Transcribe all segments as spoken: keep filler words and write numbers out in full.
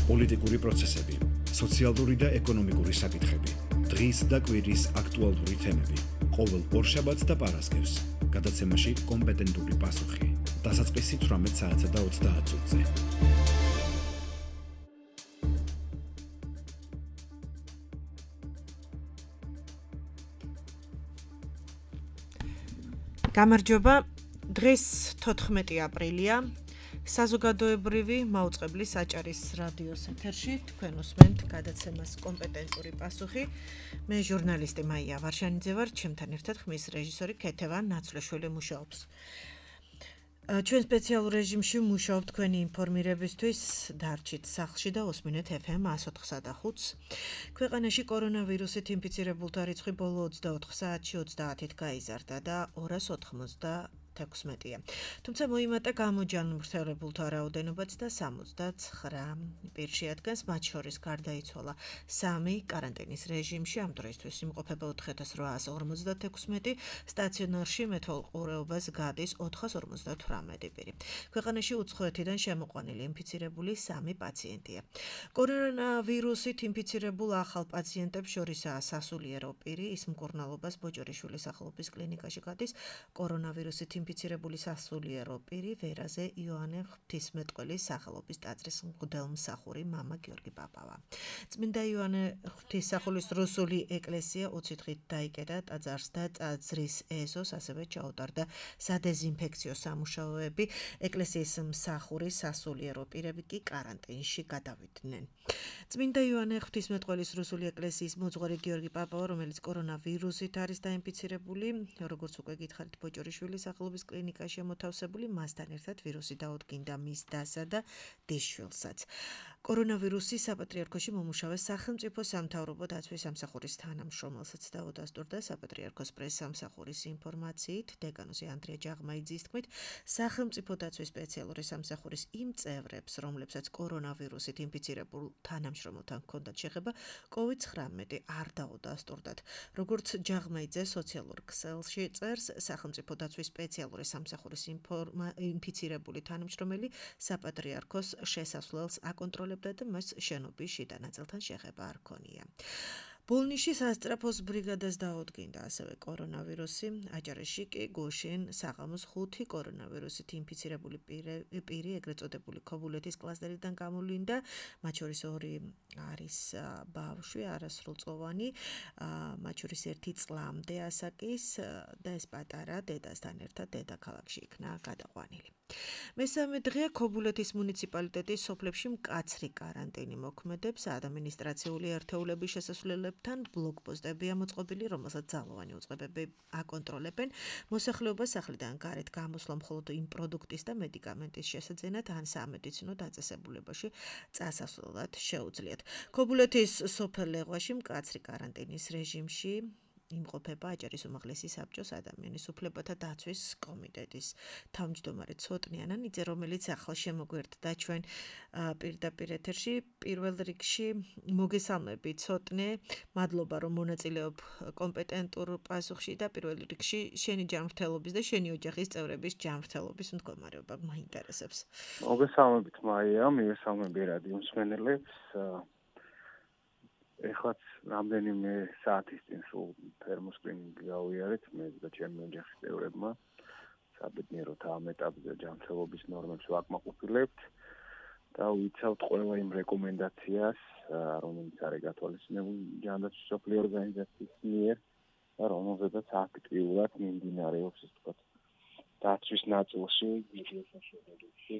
პოლიტიკური პროცესები, სოციალური და ეკონომიკური საკითხები, დღის და კვირის აქტუალური თემები, ყოველ ორშაბათს და პარასკევს, გადაცემაში კომპეტენტური პასუხი, დასაწყისი თვრამეტ საათსა და ოცდაათ წუთზე. გამარჯობა, დღეს თოთხმეტი აპრილია, საზოგადოებრივი მაუწყებლის აჭარის რადიოს ეთერში თქვენ უსმენთ გადაცემას კომპეტენტური პასუხი. მე ჟურნალისტი მაია ვარშანიძე ვარ, ჩემთან ერთად ხმის რეჟისორი ქეთევან ნაცვლეშვილი მუშაობს. ჩვენ სპეციალურ რეჟიმში მუშაობთ თქვენი ინფორმირებისთვის, დარჩით სახლში და უსმინეთ ეფ ემ εκατს ოთხსა და ხუთს. ქვეყანაში კორონავირუსით ინფიცირებულთა რიცხვი ბოლო ოცდაოთხ საათში ოცდაათით გაიზარდა და ორას ოთხმოცდათექვსმეტია. თუმცა მოიმატა გამოჯანმრთელებულთა რაოდენობაც და სამოცდაცხრა პირში ადგას, მათ შორის გარდაიცვალა სამი კარანტინის რეჟიმში, ამ დროისთვის იმყოფება ოთხ ათას რვაას ორმოცდათექვსმეტი, სტაციონარში მეთვალყურეობას გადის ოთხას ორმოცდათვრამეტი პირი. ქვეყანაში უცხოეთიდან შემოყვანილი ინფიცირებული სამი პაციენტია. კორონავირუსით ინფიცირებულ ახალ პაციენტებს შორისაა სასულიერო პირი, ის მკურნალობას ბოჭორიშვილის სახელობის კლინიკაში გადის. კორონავირუსით ინფიცირებული სასულიერო პირი ვერაზე იოანე ღვთისმეტყველის სახელობის ტაძრის მღვდელმსახური მამა გიორგი პაპავა. წმინდა იოანე ღვთისმეტყველის რუსული ეკლესია ოცი დღით დაიკეტა ტაძარს და ტაძრის ეზოს, ასევე ჩაუტარდა სადეზინფექციო სამუშაოები. ეკლესიის მსახური სასულიერო პირები კი კარანტინში გადავიდნენ. წმინდა იოანე ღვთისმეტყველის რუსული ეკლესიის მოძღვარი გიორგი პაპავა, რომელიც კორონავირუსით არის დაინფიცირებული, როგორც უკვე გითხარით, ბოჭორიშვილის სახელობის კლინიკაში მოთავსებული, მასთან ერთად ვირუსი დაუდგინდა მის დასა და დისშვილსაც. კორონავირუსი საპატრიარქოში მომუშავე სახელმწიფო სამთავრობო დაცვის სამსახურის თანამშრომელსაც დაუდასტურდა. საპატრიარქოს პრესსამსახურის ინფორმაციით, დეკანოზი ანდრია ჯაღმაიძის თქმით, სახელმწიფო დაცვის სპეციალური სამსახურის იმ წევრებს, რომლებსაც კორონავირუსით ინფიცირებულ თანამშრომელთან ჰქონდათ შეხება, კოვიდ ცხრამეტი არ დაუდასტურდათ. როგორც ჯაღმაიძე სოციალურ ქსელში წერს, სახელმწიფო დაცვის სპეციალური სამსახურის ინფიცირებული თანამშრომელი საპატრიარქოს შესასვლელს აკონტროლებდა და მას შენობის შიდა ნაწილთან შეხება არ ჰქონია. ბოლნიში სასწრაფოს ბრიგადას დაუდგინდა ასევე კორონავირუსი. აჭარაში კი გუშინ საღამოს ხუთი კორონავირუსით ინფიცირებული პირი, ეგრეთ წოდებული ქობულეთის კლასტერიდან გამოვლინდა. მათ შორის ორი არის ბავშვი, არასრულწლოვანი, მათ შორის ერთი წლამდე ასაკის და ეს პატარა დედასთან ერთად დედაქალაქში იქნა გადაყვანილი. მესამე დღეა ქობულეთის მუნიციპალიტეტის სოფლებში მკაცრი კარანტინი მოქმედებს. ადმინისტრაციული ერთეულების შესასვლელებთან ბლოკპოსტებია მოწყობილი, რომელსაც ძალოვანი უწყებები აკონტროლებენ. მოსახლეობას სახლიდან გარეთ გამოსვლა მხოლოდ იმ პროდუქტის და მედიკამენტის შესაძენად ან სამედიცინო დაწესებულებაში წასასვლელად შეუძლიათ. ქობულეთის სოფელ ლეღვაში მკაცრი კარანტინის რეჟიმში იმყოფება აჭარის უმაღლესი საბჭოს ადამიანის უფლებათა დაცვის კომიტეტის თავმჯდომარე ცოტნე ანანიძე, რომელიც ახლა შემოგვერდდა ჩვენ პირდაპირ ეთერში. პირველ რიგში მოგესალმები ცოტნე, მადლობა რომ მონაწილეობ კომპეტენტურ პასუხში და პირველ რიგში შენი ჯანმრთელობის და შენი ოჯახის წევრების ჯანმრთელობის მდგომარეობა მაინტერესებს. მოგესალმებით მაია, მივესალმები რადიო მსმენელებს. ეხლაც რამდენიმე საათის წინ სულ თერმოსკრინინგი გავიარეთ მე და ჩემი ოჯახის წევრებმა. საბედნიეროდ ამ ეტაპზე ჯანმრთელობის ნორმებს ვაკმაყოფილებთ და ვიცავთ ყველა იმ რეკომენდაციას, რომელიც არის გათვალისწინებული ჯანდაცვის მსოფლიო ორგანიზაციის მიერ და რომელზედაც აქტიურად მიმდინარეობს, ასე ვთქვათ, დაცვის ნაწილში, ვიდეო საშუალებებში.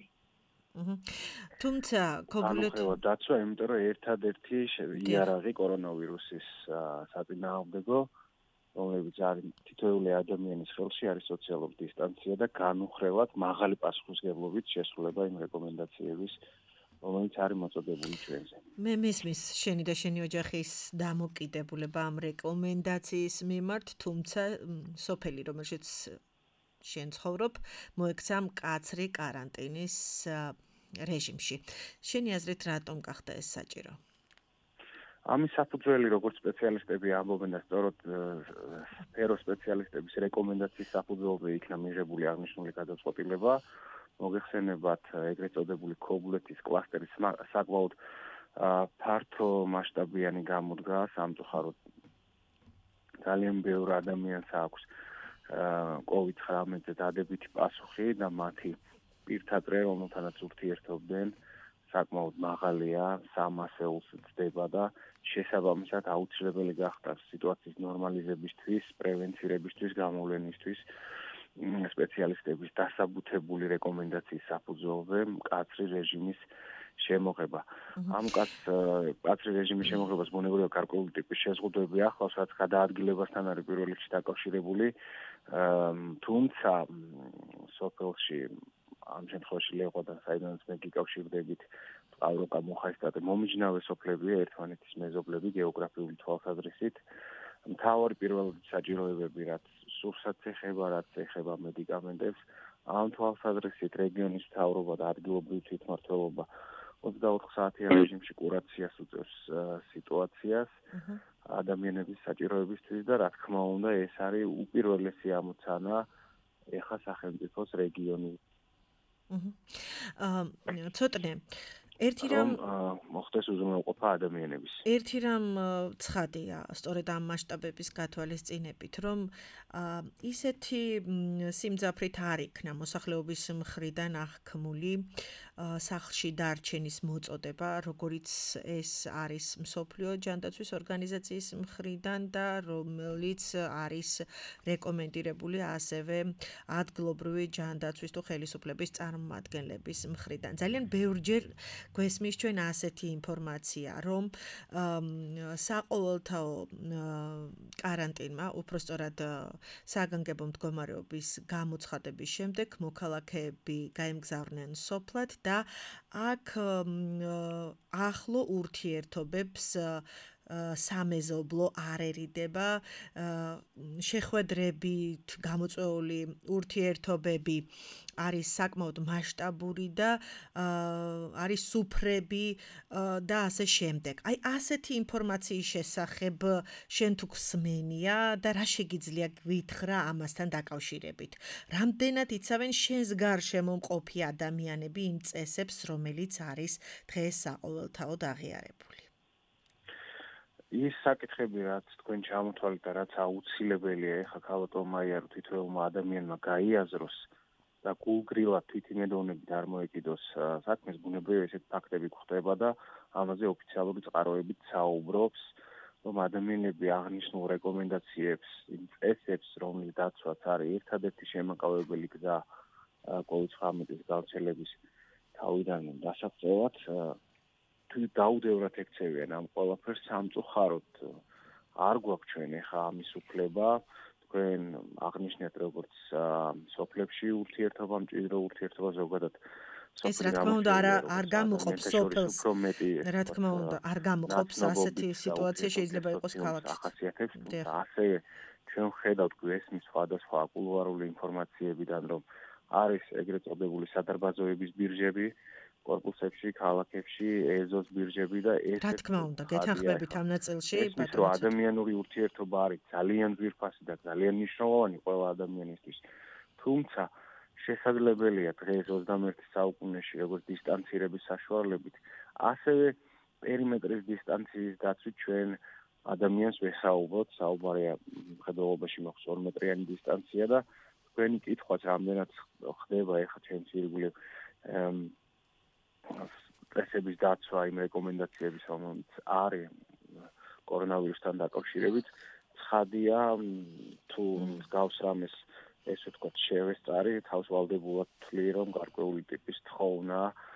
თუმცა ქობულეთი დაცვა, იმიტომ რომ ერთადერთი იარაღი კორონავირუსის საწინააღმდეგო, რომლებიც არის თითოეული ადამიანის ხელში, არის სოციალური დისტანცია და განუხრელად მაღალი პასუხისმგებლობით შესრულება იმ რეკომენდაციების, რომელიც არის მოწოდებული ჩვენზე. მე მისმის შენი და შენი ოჯახის დამოკიდებულება ამ რეკომენდაციის მიმართ, თუმცა სოფელი, რომელშიც შენ ცხოვრობ, მოექცა მკაცრი კარანტინის რეჟიმში. შენი აზრით რატომ გახდა ეს საჭირო? ამის საფუძველი, როგორც სპეციალისტები ამბობენ და სწორედ სფერო სპეციალისტების რეკომენდაციის საფუძველზე იქნა მიღებული აღნიშნული გადაწყვეტილება. მოგეხსენებათ ეგრეთ წოდებული ქობულეთის კლასტერის საკმაოდ ფართო მასშტაბიანი გამოდგა სამწუხაროდ ძალიან ბევრ ადამიანს აქვს კოვიდ ცხრამეტზე დადებითი პასუხი და მათი პირთაწრე, რომელთანაც ურთიერთობდნენ, საკმაოდ მაღალია, სამას ეულს ცდება და შესაბამისად აუცილებელი გახდა სიტუაციის ნორმალიზებისთვის, პრევენცირებისთვის, გამოვლენისთვის სპეციალისტების დასაბუთებული რეკომენდაციის საფუძველზე მკაცრი რეჟიმის შემოღება. ამ მკაცრი რეჟიმის შემოღებას ბუნებრივია გარკვეული ტიპის შეზღუდვები ახლავს, რაც გადაადგილებასთან არის პირველ რიგში დაკავშირებული, თუმცა სოფელში ამ შემთხვევაში ლეღვადან საიდანაც მე გიკავშირდებით წყალროკა მუხაისტატე მომიჯნავე სოფლებია ერთმანეთის მეზობლები გეოგრაფიული თვალსაზრისით. მთავარი პირველი საჭიროებები, რაც სურსაც ეხება, რაც ეხება მედიკამენტებს, ამ თვალსაზრისით რეგიონის მთავრობა და ადგილობრივი თვითმმართველობა ოცდაოთხ საათიან რეჟიმში კურაციას უწევს სიტუაციას ადამიანების საჭიროებისთვის და რა თქმა უნდა ეს არის უპირველესი ამოცანა ეხა სახელმწიფოს რეგიონის. აა ცოტნე ერთი რამ მოხდეს უზრუნველყოფა ადამიანების. ერთი რამ ცხადია, სწორედ ამ მასშტაბების გათვალისწინებით, რომ ისეთი სიმძაფრით არ იქნა მოსახლეობის მხრიდან აღქმული სახლში დარჩენის მოწოდება, როგორიც ეს არის მსოფლიო ჯანდაცვის ორგანიზაციის მხრიდან და რომელიც არის რეკომენდირებული ასევე ადგილობრივი ჯანდაცვის თუ ხელისუფლების წარმომადგენლების მხრიდან. ძალიან ბევრჯერ გვესმის ჩვენ ასეთი ინფორმაცია, რომ საყოველთაო კარანტინმა, უпростоრად საგანგებო მდგომარეობის გამოცხადების შემდეგ მოქალაქეები გაემგზავრნენ სოფლად და აქ ახლო ურთიერთობებს სამეზობლო არ ერიდება, შეხვედრებით გამოწვეული ურთიერთობები არის საკმაოდ მასშტაბური და არის სუფრები და ასე შემდეგ. აი ასეთი ინფორმაციის შესახებ შენ თუ გსმენია და რა შეგიძლია გვითხრა ამასთან დაკავშირებით? რამდენად იცავენ შენს გარშემო მყოფი ადამიანები იმ წესებს, რომელიც არის დღეს საყოველთაოდ აღიარებული? ის საკითხები, რაც თქვენ ჩამოთვალეთ და რაც აუცილებელია ეხლა ქალბატონმა აიარო თითოეულმა ადამიანმა გაიაზროს და გულგრილად თვითიმედოვნებით არ მოეკიდოს საქმეს, ბუნებრივია ესეთ ფაქტები გვხდება და ამაზე ოფიციალური წყაროებით საუბრობს, რომ ადამიანები აღნიშნულ რეკომენდაციებს, იმ წესებს, რომლის დაცვაც არის ერთადერთი შემაკავებელი გზა კოვიდ ცხრამეტის გავრცელების თავიდან დასაღწევად, დაუდევრად ექცევიან ამ ყველაფერს სამწუხაროდ არ გვაქვს ჩვენ ეხა ამის უფლება. თქვენ აღნიშნეთ როგორც სოფლებში ურთიერთობა, მჭიდრო ურთიერთობა ზოგადად ეს რა თქმა უნდა არ გამოყოფს სოფელს. რა თქმა უნდა არ გამოყოფს ასეთი სიტუაცია შეიძლება იყოს ქალაქში. ახასიათებს, ასევე ჩვენ ხედავთ გვესმის სხვადასხვა კულუარული ინფორმაციებიდან, რომ არის ეგრეთ წოდებული სადარბაზოების ბირჟები კორპუსებში, ქალაქებში, ეზოს ბირჟები და ეს რა თქმა უნდა, გეთანხმებით ამ ნაწილში, ბატონო. ადამიანური ურთიერთობა არის ძალიან ძვირფასი და ძალიან მნიშვნელოვანი ყველა ადამიანისთვის. თუმცა შესაძლებელია დღეს ოცდამეერთე საუკუნეში როგორც დისტანცირების საშუალებით, ასევე პერიმეტრის დისტანციის დაცვით ჩვენ ადამიანს ვესაუბროთ, საუბარია მხედველობაში მაქვს ორმეტრიანი დისტანცია და თქვენი კითხვაც რამდენად ხდება ეხლა ჩვენს ირგვლივ წესების დაცვა იმ რეკომენდაციების, რომელიც არის კორონავირუსთან დაკავშირებით, ცხადია თუ მსგავს რამეს ესე ვთქვათ შევესწარი, თავს ვალდებულად თვლი, რომ გარკვეული ტიპის თხოვნა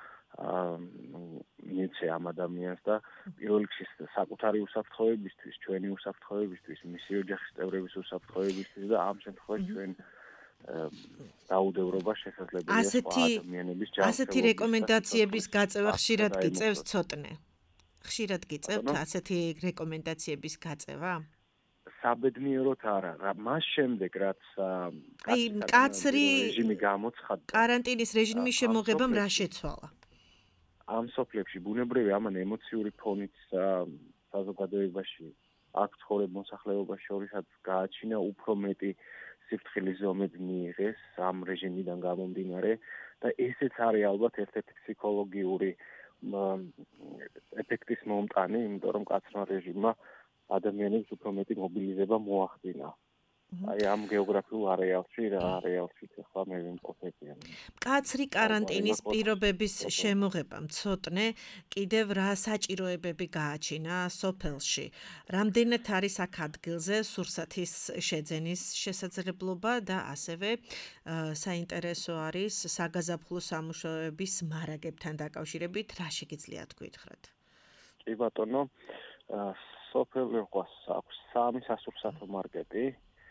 მიეცე ამ ადამიანს და პირველ რიგში საკუთარი უსაფრთხოებისთვის, ჩვენი უსაფრთხოებისთვის, მისი ოჯახის წევრების უსაფრთხოებისთვის და ამ შემთხვევაში ჩვენ დაუდევრობა შესაძლებელია სხვა ადამიანების ჯანმრთელობის. ასეთი რეკომენდაციების გაწევა ხშირად გიწევს ცოტნე. ხშირად გიწევთ ასეთი რეკომენდაციების გაწევა? საბედნიეროდ არა. მას შემდეგ რაც აი მკაცრი რეჟიმი გამოცხადდა, კარანტინის რეჟიმის შემოღებამ რა შეცვალა? ამ სოფლებში ბუნებრივია ამან ემოციური ფონით საზოგადოებაში აქ ცხოვრებ მოსახლეობას შორისაც გააჩინა უფრო მეტი სიფრთხილის ზომები მიიღეს ამ რეჟიმიდან გამომდინარე და ესეც არის ალბათ ერთ-ერთი ფსიქოლოგიური ეფექტი უკანი, იმიტომ რომ კაცრმა რეჟიმმა ადამიანებს უფრო მეტი მობილიზება მოახდინა. აი ამ გეოგრაფიულ არეალში რა არეალში ახლა მე ვიმყოფებიან. მკაცრი კარანტინის პირობების შემოღება მცოტნე კიდევ რა საჭიროებები გააჩინა სოფელში. რამდენად არის აქ ადგილზე სურსათის შეძენის შესაძლებლობა და ასევე საინტერესო არის საგაზაფხულო სამუშაოების მარაგებთან დაკავშირებით რა შეგიძლიათ გითხრათ? კი ბატონო, სოფელს აქვს სამი სასურსათო მარკეტი.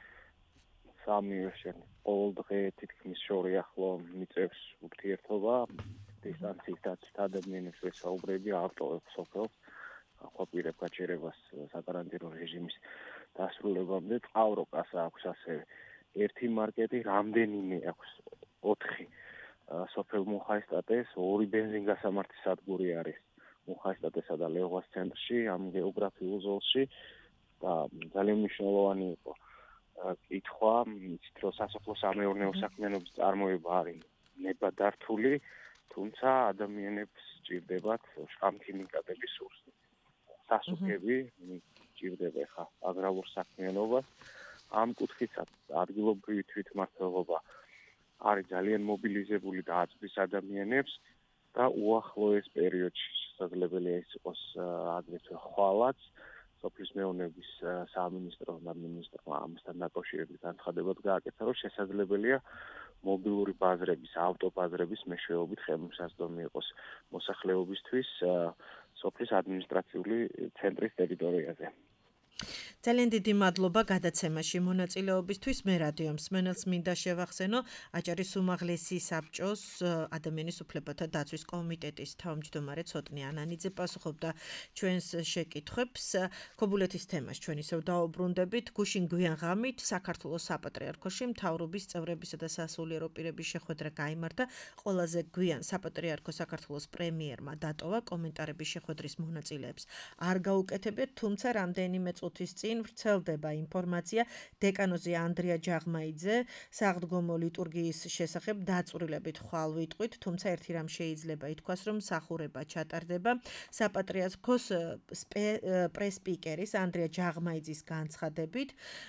სამი შენ ყოველ დღე თითქმის შორი ახლო მიწევს ურთიერთობა დისტანციის დაცვით ადამიანებს ვესაუბრები ავტოებს სოფელს აყვაპირებ გაჩერებას საკარანტინო რეჟიმის დასრულებამდე ყავროკას აქვს ასევე ერთი მარკეტი რამდენიმე აქვს ოთხი სოფელ მუხაისტატეს ორი ბენზინგასამართი სადგური არის მუხაისტატესა და ლეღვას ცენტრში ამ გეოგრაფიულ ზოლში და ძალიან მნიშვნელოვანი იყო კითხვა, იცით რომ სასოფლო-სამეურნეო საქმიანობის წარმოება არის ნებადართული, თუმცა ადამიანებს სჭირდებათ შხამთინიკატების სურსი. სასუქები სჭირდება ხა აგრარულ საქმიანობას. ამ კუთხითაც ადგილობრივი თვითმმართველობა არის ძალიან მობილიზებული და აწვდის ადამიანებს და უახლოეს პერიოდში შესაძლებელია ის იყოს აგრეთვე ხვალაც სოფლის მეურნეობის სამინისტრომ და მინისტრმა ამასთან დაკავშირებით განცხადებად გააკეთა, რომ შესაძლებელია მობილური ბაზრების, ავტობაზრების მეშვეობით ხელმისაწვდომი იყოს მოსახლეობისთვის სოფლის ადმინისტრაციული ცენტრის ტერიტორიაზე. ძალიან დიდი მადლობა გადაცემაში მონაწილეობისთვის. მე რადიო მსმენელს მინდა შევახსენო აჭარის უმაღლესი საბჭოს ადამიანის უფლებათა დაცვის კომიტეტის თავმჯდომარე ცოტნე ანანიძე პასუხობდა ჩვენს შეკითხვებს. ქობულეთის თემას ჩვენ ისევ დაუბრუნდებით. გუშინ გვიან ღამით საქართველოს საპატრიარქოში მთავრობის წევრებისა და სასულიერო პირების შეხვედრა გაიმართა. ყველაზე გვიან საპატრიარქო საქართველოს პრემიერმა დატოვა კომენტარების შეხვედრის მონაწილეებს. არ გაუკეთებიათ, თუმცა რამდენიმე წუთის წინ ვრცელდება ინფორმაცია დეკანოზი ანდრია ჯაღმაიძე საღდგომო ლიტურგიის შესახებ დაწვრილებით ხვალ ვიტყვით, თუმცა ერთი რამ შეიძლება ითქვას, რომ მსახურება ჩატარდება. საპატრიარქოს პრესპიკერის ანდრია ჯაღმაიძის განცხადებით,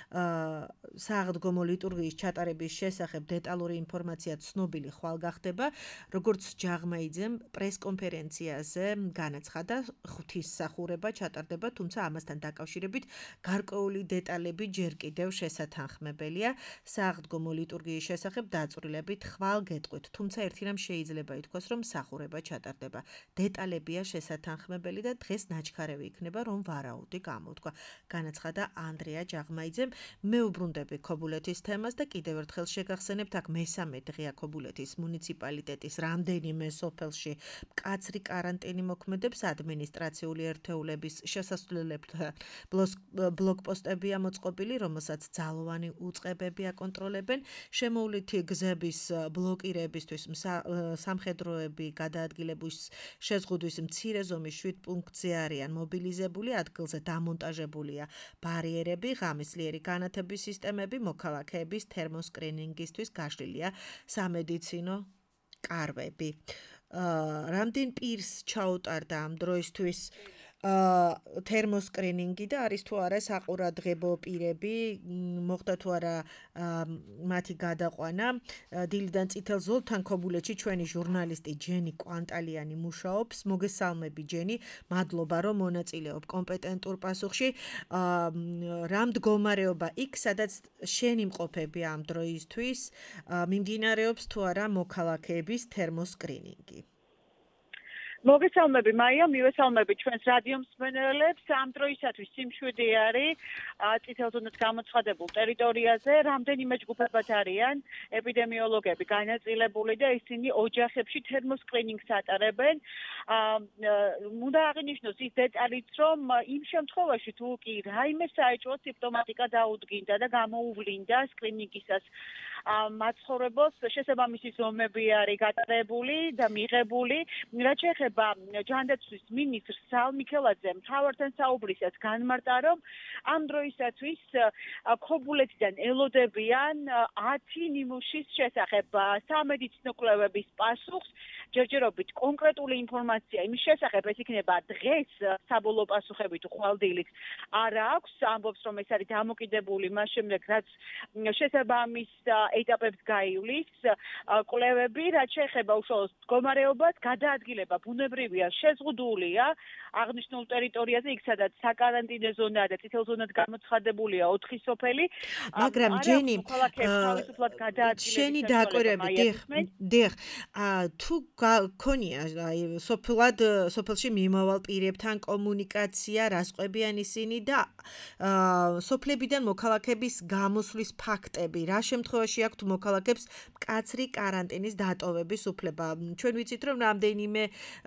საღდგომო ლიტურგიის ჩატარების შესახებ დეტალური ინფორმაცია ცნობილი ხვალ გახდება, როგორც ჯაღმაიძემ პრესკონფერენციაზე განაცხადა, ღვთისმსახურება ჩატარდება, თუმცა ამასთან დაკავშირებით გარკვეული დეტალები ჯერ კიდევ შესათანხმებელია. საღდგომო ლიტურგიის შესახებ დაწვრილებით ხვალ გეტყვით, თუმცა ერთი რამ შეიძლება ითქვას, რომ მსახურება ჩატარდება. დეტალებია შესათანხმებელი და დღეს ნაჩქარევი იქნება, რომ ვარაუდი გამოთქვა. განაცხადა ანდრია ჯაღმაიძემ. მე უბრუნდები ქობულეთის თემას და კიდევ ერთხელ შეგახსენებთ, აქ მესამე დღეა ქობულეთის მუნიციპალიტეტის რამდენიმე სოფელში მკაცრი კარანტინი მოქმედებს ადმინისტრაციული ერთეულების შესასვლელებთან ბლოკპოსტებია მოწყობილი, რომელსაც ძალოვანი უწყებები აკონტროლებენ. შემოვლითი გზების ბლოკირებისთვის სამხედროები გადაადგილების შეზღუდვის მცირე ზომის შვიდ პუნქტზე არიან მობილიზებული, ადგილზე დამონტაჟებულია ბარიერები, ღამისლიერი განათების სისტემები, მოქალაქეების თერმოსკრინინგისთვის გაშლილია სამედიცინო კარვები. რამდენ პირს ჩაუტარდა ამ დროისთვის თერმოსკრინინგი და არის თუ არა საყურადღებო პირები, მოხდა თუ არა მათი გადაყვანა. დილიდან წითელ ზოლთან ქობულეთში ჩვენი ჟურნალისტი ჯენი კვანტალიანი მუშაობს. მოგესალმები ჯენი, მადლობა რომ მონაწილეობ კომპეტენტურ პასუხში. რა მდგომარეობა იქ, სადაც შენ იმყოფები ამ დროისთვის, მიმდინარეობს თუ არა მოქალაქეების თერმოსკრინინგი? მოგესალმები მაია, მივესალმები ჩვენს რადიო მსმენელებს. ამ დროისათვის სიმშვიდე არის წითელ ზონად გამოცხადებულ ტერიტორიაზე, რამდენიმე ჯგუფებად არიან ეპიდემიოლოგები განაწილებული და ისინი ოჯახებში თერმოსკრინინგს ატარებენ. უნდა აღინიშნოს ის დეტალიც, რომ იმ შემთხვევაში თუ კი რაიმე საეჭვო სიმპტომატიკა დაუდგინდა და გამოუვლინდა სკრინინგისას მაცხოვრებელს შესაბამისი ზომები არის გატარებული და მიღებული. რაც შეეხება ჯანდაცვის მინისტრს სალ მიქელაძემ თავართან საუბრისას განმარტა, რომ ამ დროისათვის ქობულეთიდან ელოდებიან ათი ნიმუშის შესახებ სამედიცინო კვლევების პასუხს. ჯერჯერობით კონკრეტული ინფორმაცია იმის შესახებ, ეს იქნება დღეს საბოლოო პასუხები თუ ხვალდილით არ აქვს. ამბობს, რომ ეს არის დამოკიდებული მას შემდეგ, რაც შესაბამის ეტაპებს გაივლის კვლევები, რაც შეეხება უშუალოდ მდგომარეობას, გადაადგილება ბუნებრივია, შეზღუდულია აღნიშნულ ტერიტორიაზე, იქ სადაც საკარანტინო ზონაა და წითელ ზონად გამოცხადებულია ოთხი სოფელი. მაგრამ ჯენი, შენი დაკვირვები, დიახ, დიახ, თუ გქონია აი სოფლად სოფელში მიმავალ პირებთან კომუნიკაცია, რას ყვებიან ისინი და სოფლებიდან მოქალაქების გამოსვლის ფაქტები, რა შემთხვევაში აქვთ მოქალაქებს მკაცრი კარანტინის დატოვების უფლება. ჩვენ ვიცით, რომ რამდენიმე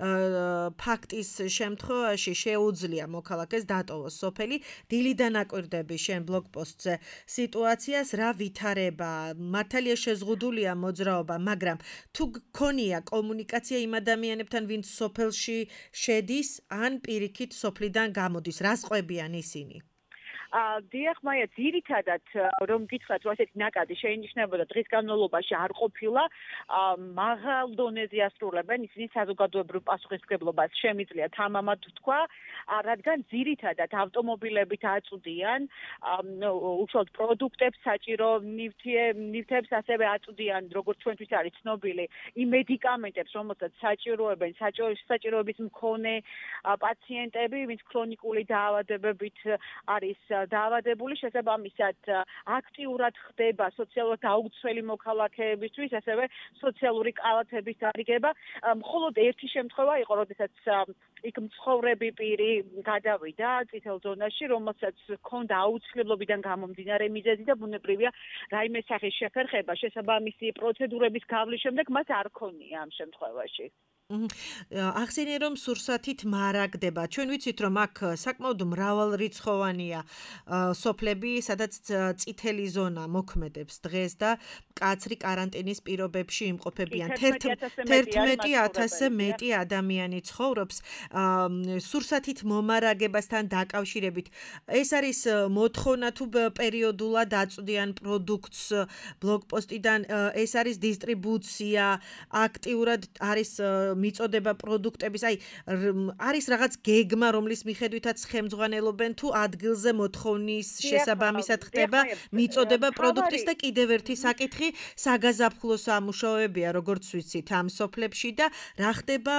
ფაქტის შემთხვევაში შეუძლია მოქალაქეს დატოვოს სოფელი. დილიდან აკვირდები შენ ბლოგპოსტზე სიტუაციას, რა ვითარება, მართალია შეზღუდულია მოძრაობა, მაგრამ თუ გქონია კომუნიკაცია იმ ადამიანებთან, ვინც სოფელში შედის, ან პირიქით სოფლიდან გამოდის, რას ყვებიან ისინი? დიახ, მაია, ძირითადად რომ გითხრათ, რომ ასეთი ნაკადი შეინიშნებოდა დღის განმავლობაში არ ყოფილა, მაღალ დონეზე ასრულებენ ისინი საზოგადოებრივ პასუხისმგებლობას შემიძლია თამამად თქვა, რადგან ძირითადად ავტომობილებით აწვდიან უშუალოდ პროდუქტებს, საჭირო ნივთებს, ასევე აწვდიან, როგორც ჩვენთვის არის ცნობილი, იმ მედიკამენტებს, რომელსაც საჭიროებენ საჭიროების მქონე პაციენტები, ვინც ქრონიკული დაავადებებით არის დაავადებული, შესაბამისად აქტიურად ხდება სოციალურად დაუცველი მოქალაქეებისთვის, ასევე სოციალური კალათების დარიგება. მხოლოდ ერთი შემთხვევა იყო, როდესაც იქ მცხოვრები პირი გადავიდა წითელ ზონაში, რომელსაც ჰქონდა აუცილებლობიდან გამომდინარე მიზეზი და ბუნებრივია რაიმე სახის შეფერხება შესაბამისი პროცედურების გავლის შემდეგ მას არ ქონია ამ შემთხვევაში. ახსენე რომ სურსათით მარაგდება. ჩვენ ვიცით რომ აქ საკმაოდ მრავალრიცხოვანია სოფლები, სადაც წითელი ზონა მოქმედებს დღეს და მკაცრი კარანტინის პირობებში იმყოფებიან. თერთმეტი ათასზე მეტი ადამიანი ცხოვრობს. სურსათით მომარაგებასთან დაკავშირებით ეს არის მოთხოვნა თუ პერიოდულად აწვდიან პროდუქტს ბლოგპოსტიდან, ეს არის დისტრიბუცია, აქტიურად არის მიწოდება პროდუქტების, აი არის რაღაც გეგმა, რომლის მიხედვითაც ხელმძღვანელობენ თუ ადგილზე მოთხოვნის შესაბამისად ხდება მიწოდება პროდუქტის და კიდევ ერთი საკითხი საგაზაფხულო სამუშაოებია, როგორც ვიცით ამ სოფლებში და რა ხდება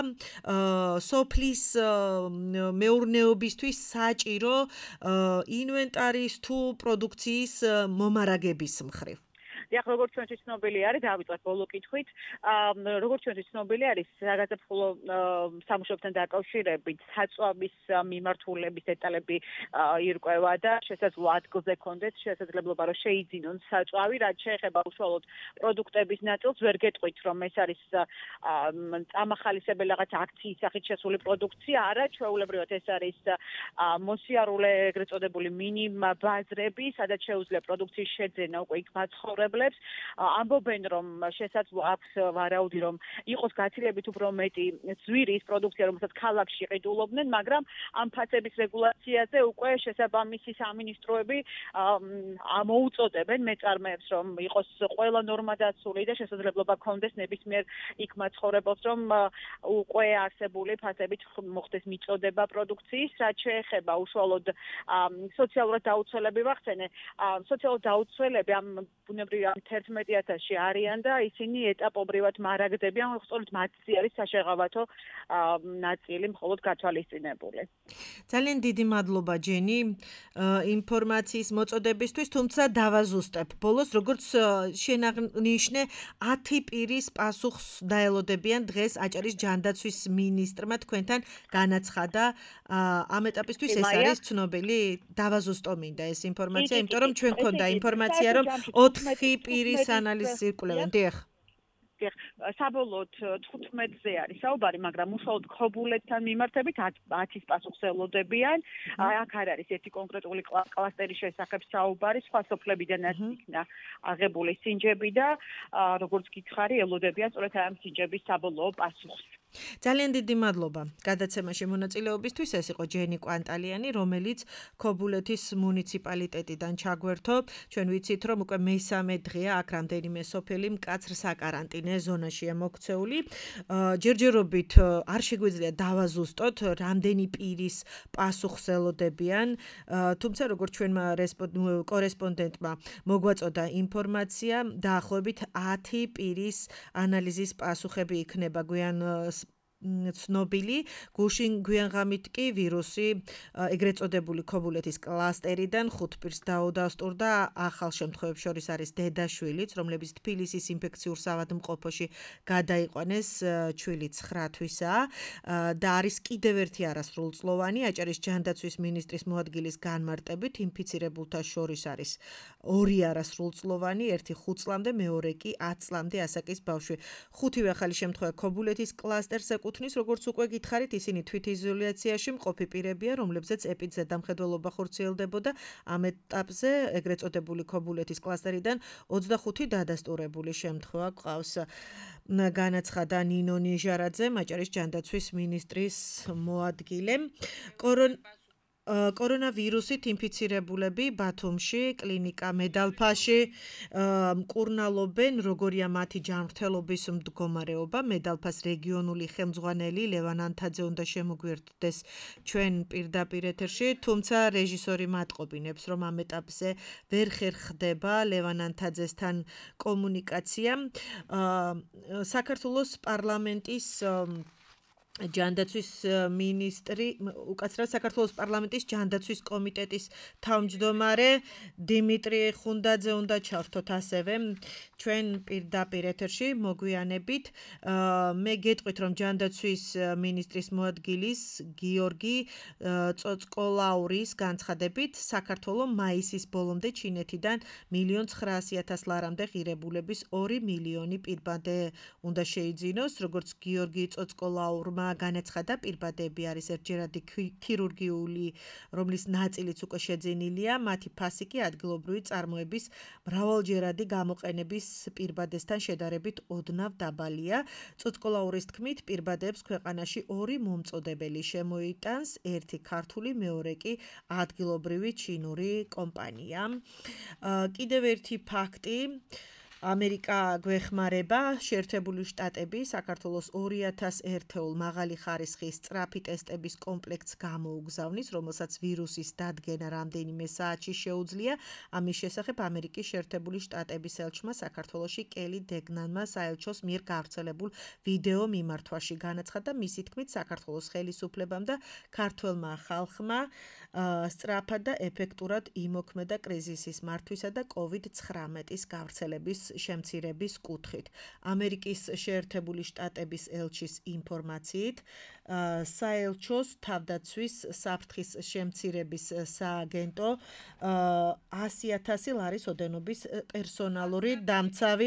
სოფლის მეურნეობისთვის საჭირო ინვენტარის თუ პროდუქციის მომარაგების მხრივ. დიახ, როგორც ჩვენთვის ცნობილი არის, დავიწყებ ბოლო კითხვით. როგორც ჩვენთვის ცნობილი არის, საგაზაფხულო სამუშაოებთან დაკავშირებით საწვავის მიმართულების დეტალები ირკვევა და შესაძლოა ადგილზე კონდეს შესაძლებლობა, რომ შეიძინონ საწვავი, რაც შეეხება უშუალოდ პროდუქტების ნაწილს, ვერ გეტყვით, რომ ეს არის წამახალისებელი რაღაც აქციის სახით შესული პროდუქცია, არა, ჩვეულებრივად ეს არის მოსიარულე ეგრეთ წოდებული მინი ბაზრები, სადაც შეუძლია პროდუქციის შეძენა უკვე იქ მაცხოვრებლებს. ამბობენ, რომ შესაძლოა აქვს ვარაუდი, რომ იყოს გაცილებით უფრო მეტი ზვირის პროდუქცია, რომელსაც ქალაქში ყიდულობდნენ, მაგრამ ამ ფასების რეგულაციაზე უკვე შესაბამისი სამინისტროები მოუწოდებენ მეწარმეებს, რომ იყოს ყველა ნორმა დაცული და შესაძლებლობა ჰქონდეს ნებისმიერ იქ მაცხოვრებელს, რომ უკვე არსებული ფასებით მოხდეს მიწოდება პროდუქციის, რაც შეეხება უშუალოდ სოციალურად დაუცველები ვახსენე, სოციალურად დაუცველები ამ ბუნებრივი თერთმეტი ათასში არიან და ისინი ეტაპობრივად მარაგდებიან, სწორედ მათი არის საშეღავათო ნაწილი მხოლოდ გათვალისწინებული. ძალიან დიდი მადლობა ჯენი ინფორმაციის მოწოდებისთვის, თუმცა დავაზუსტებ. ბოლოს როგორც შენ აღნიშნე, ათი პირის პასუხს დაელოდებიან დღეს აჭარის ჯანდაცვის მინისტრმა თქვენთან განაცხადა. ამ ეტაპისთვის ეს არის ცნობილი? დავაზუსტო მინდა ეს ინფორმაცია, იმიტომ რომ ჩვენ გვქონდა ინფორმაცია, რომ ოთხი პირის ანალიზს ირკვევენ. დიახ. დიახ, საბოლოოდ თხუთმეტზე არის საუბარი, მაგრამ უშუალოდ ქობულეთთან მიმართებით ათის პასუხს ელოდებიან. აქ არ არის ერთი კონკრეტული კლასტერის შესახებ საუბარი, სხვა სოფლებიდანაც იქნა აღებული სინჯები და როგორც გითხარი, ელოდებიან სწორედ ამ სინჯების საბოლოო პასუხს. ძალიან დიდი მადლობა გადაცემაში მონაწილეობისთვის. ეს იყო ჯენი კვანტალიანი, რომელიც ქობულეთის მუნიციპალიტეტიდან ჩაგვერთო. ჩვენ ვიცით, რომ უკვე მესამე დღეა აქ რამდენიმე სოფელი მკაცრ საკარანტინე ზონაშია მოქცეული. ჯერჯერობით არ შეგვიძლია დავაზუსტოთ, რამდენი პირის პასუხს ელოდებიან, თუმცა როგორც ჩვენმა კორესპონდენტმა მოგვაწოდა ინფორმაცია, დაახლოებით ათი პირის ანალიზის პასუხები იქნება გვიან ცნობილი. გუშინ გვიანღამით კი ვირუსი ეგრეთ წოდებული ქობულეთის კლასტერიდან ხუთ პირს დაუდასტურდა. ახალ შემთხვევებს შორის არის დედაშვილიც, რომლებიც თბილისის ინფექციურ საავადმყოფოში გადაიყვანეს, ჩვილი ცხრა თვისაა და არის კიდევ ერთი არასრულწლოვანი. აჭარის ჯანდაცვის მინისტრის მოადგილის განმარტებით ინფიცირებულთა შორის არის ორი არასრულწლოვანი, ერთი ხუთ წლამდე, მეორე კი ათ წლამდე ასაკის ბავშვი. ხუთივე ახალი შემთხვევა ქობულეთის კლასტერს ეკუთვნის, როგორც უკვე გითხარით, ისინი თვითიზოლაციაში მყოფი პირებია, რომლებზეც ეპიდზედამხედველობა ხორციელდებოდა. ამ ეტაპზე ეგრეთ წოდებული ქობულეთის კლასტერიდან ოცდახუთი დადასტურებული შემთხვევა გვყავს. განაცხადა ნინო ნიჟარაძე, აჭარის ჯანდაცვის მინისტრის მოადგილე. კორონავირუსით ინფიცირებულები ბათუმში, კლინიკა მედალფაში მკურნალობენ, როგორია მათი ჯანმრთელობის მდგომარეობა. მედალფას რეგიონული ხელმძღვანელი ლევან ანთაძე უნდა შემოგვიერთდეს ჩვენ პირდაპირ ეთერში, თუმცა რეჟისორი მატყობინებს, რომ ამ ეტაპზე ვერ ხერხდება ლევან ანთაძესთან კომუნიკაცია. საქართველოს პარლამენტის ჯანდაცვის მინისტრი, უკაცრავად საქართველოს პარლამენტის ჯანდაცვის კომიტეტის თავმჯდომარე დიმიტრი ხუნდაძე უნდა ჩავრთოთ ასევე ჩვენ პირდაპირ ეთერში მოგვიანებით. მე გეტყვით, რომ ჯანდაცვის მინისტრის მოადგილის გიორგი წოწკოლაურის განცხადებით, საქართველოს მაისის ბოლომდე ჩინეთიდან მილიონ ცხრაასი ათას ლარამდე ღირებულების ორი მილიონი პირბადე უნდა შეიძინოს. როგორც გიორგი წოწკოლაურმა განაცხადა, პირბადები არის ერთჯერადი ქირურგიული, რომლის ნაწილიც უკვე შეძენილია. მათი ფასი კი ადგილობრივი წარმოების მრავალჯერადი გამოყენების პირბადესთან შედარებით ოდნავ დაბალია. წოწკოლაურის თქმით, პირბადებს ქვეყანაში ორი მომწოდებელი შემოიტანს, ერთი ქართული, მეორე კი ადგილობრივი ჩინური კომპანია. კიდევ ერთი ფაქტი. ამერიკა გვეხმარება, შეერთებული შტატები საქართველოს ორი ათას ერთეულ მაღალი ხარისხის სწრაფი ტესტების კომპლექტს გამოუგზავნის, რომელსაც ვირუსის დადგენა რამდენიმე საათში შეუძლია. ამის შესახებ ამერიკის შეერთებული შტატების ელჩმა საქართველოში კელი დეგნანმა საელჩოს მიერ გავრცელებულ ვიდეო მიმართვაში განაცხადა, მისი თქმით, საქართველოს ხელისუფლებამ და ქართველმა ხალხმა სწრაფად და ეფექტურად იმოქმედა კრიზისის მართვისა და კოვიდ ცხრამეტის გავრცელების შემცირების კუთხით. ამერიკის შეერთებული შტატების ელჩის ინფორმაციით, საელჩოს თავდაცვის საფრთხის შემცირების სააგენტო ასი ათასი ლარის ოდენობის პერსონალური დამცავი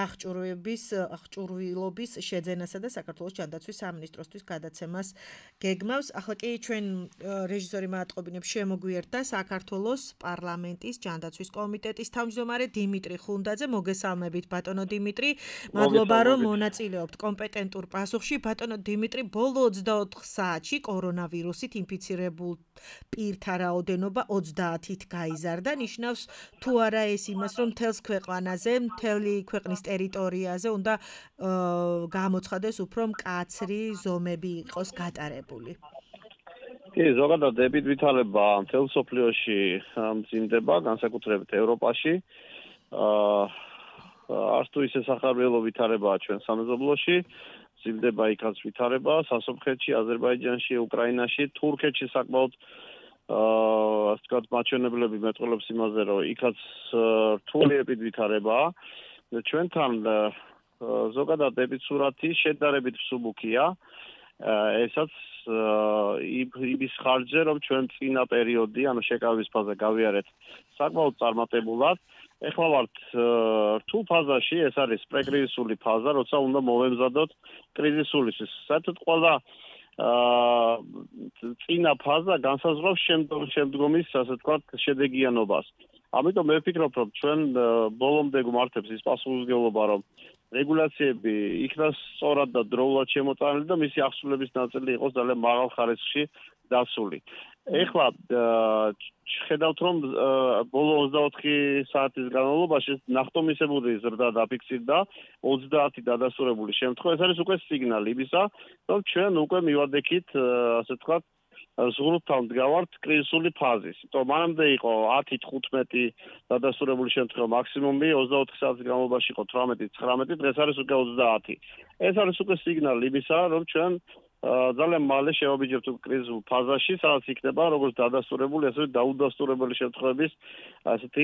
აღჭურვილობის შეძენასა და საქართველოს ჯანდაცვის სამინისტროსთვის გადაცემას გეგმავს. ახლა კი ჩვენ რეჟისორი მატყობინებს შემოგვიერთდა საქართველოს პარლამენტის ჯანდაცვის კომიტეტის თავმჯდომარე დიმიტრი ხუნდაძე. მოგესალმებით ბატონო დიმიტრი, მადლობა რომ მონაწილეობთ კომპეტენტურ პასუხში. ბატონო დიმიტრი, ბოლო ოცდაოთხ საათში კორონავირუსით ინფიცირებულ პირთა რაოდენობა ოცდაათით გაიზარდა. ნიშნავს თუ არა ეს იმას, რომ მთელს ქვეყანაზე, მთელი ქვეყნის ტერიტორიაზე უნდა გამოცხადეს უფრო მკაცრი ზომები იყოს გატარებული. კი, ზოგადად დებით ვითარება მთელ მსოფლიოში მძიმდება, განსაკუთრებით ევროპაში. არც თუ ისე სახარბიელო ვითარებაა ჩვენ სამეზობლოში, მძიმდება იქაც ვითარება, სასოფხეთში, აზერბაიჯანში, უკრაინაში, თურქეთში საკმაოდ აა ასე ვთქვათ, მაჩვენებლები მეტყველებს იმაზე, რომ იქაც რთული ეპიდვითარებაა. ჩვენთან ზოგადად დებით სურათი შედარებით მსუბუქია. ესაც იმის ხარჯზე, რომ ჩვენ წინა პერიოდი, ანუ შეკავების ფაზა გავიარეთ საკმაოდ წარმატებულად. ეხლა ვართ რთულ ფაზაში, ეს არის პრეკრიზისული ფაზა, როცა უნდა მოვემზადოთ კრიზისულისთვის. საერთოდ ყველა წინა ფაზა განსაზღვრავს შემდგომის, ასე ვთქვათ, შედეგიანობას. ამიტომ მე ვფიქრობ, რომ ჩვენ ბოლომდე გვმართებს ის პასუხისმგებლობა, რომ რეგულაციები იქნას სწორად და დროულად შემოწმებული და მისი აღსრულების ნაწილი იყოს ძალიან მაღალ ხარისხში დასული. ეხლა ხედავთ, რომ ბოლო ოცდაოთხი საათის განმავლობაში ნახტომისებური ზრდა დაფიქსირდა ოცდაათი დადასტურებული შემთხვევა. ეს არის უკვე სიგნალი იმისა, რომ ჩვენ უკვე მივადექით, ასე ვთქვათ, ზღურთთან მდგავართ კრიზისული ფაზის. იმიტომ მანამდე იყო ათი თხუთმეტი დადასტურებული შემთხვევა მაქსიმუმი, ოცდაოთხი საათის განმავლობაში იყო თვრამეტი ცხრამეტი, დღეს არის უკვე ოცდაათი. ეს არის უკვე სიგნალი იმისა, რომ ჩვენ ძალიან მალე შევაბიჯებთ კრიზისულ ფაზაში, სადაც იქნება როგორც დადასტურებული, ასევე დაუდასტურებელი შემთხვევების ასეთი